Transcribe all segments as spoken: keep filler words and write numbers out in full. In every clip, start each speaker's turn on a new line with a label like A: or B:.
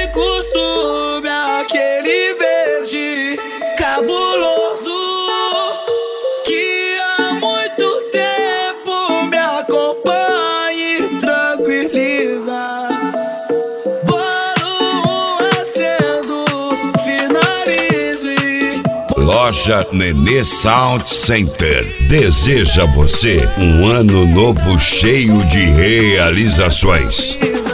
A: sem costume, aquele verde cabuloso que há muito tempo me acompanha e tranquiliza. Bolo acendo, finalizo e...
B: Loja Nenê Sound Center deseja a você um ano novo cheio de realizações.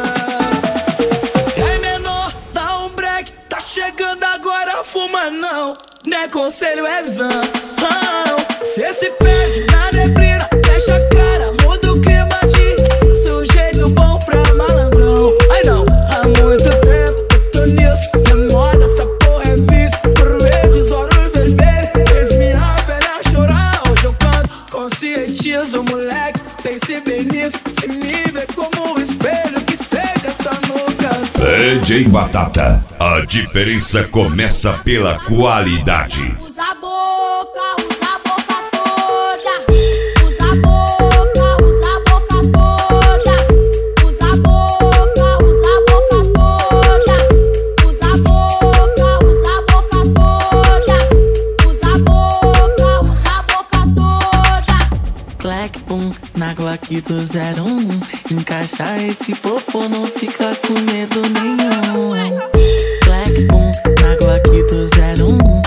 A: E aí, menor, dá um break, tá chegando agora, fuma não, não é conselho, é visão. Ah, cê se perde na neblina, fecha a cara, muda o clima de sujeito bom pra malandrão. Ai não, há muito tempo eu tô nisso, é moda, essa porra é vício. Por eles, olhos vermelhos, fez minha velha chorar. Hoje eu canto, conscientizo, moleque, pense bem nisso. Se me vê como um espelho que seca essa nuca.
B: D J Batata, a diferença começa pela qualidade.
C: Usa a boca, usa a boca toda. Usa a boca, usa a boca toda. Usa a boca, usa a boca toda. Usa a boca, usa a boca toda. Usa a boca, usa a boca toda.
D: Clack, pum, na Glock do zero um. Encaixa esse popô, não fica com medo nenhum. Clack, pum, na Glock do zero um.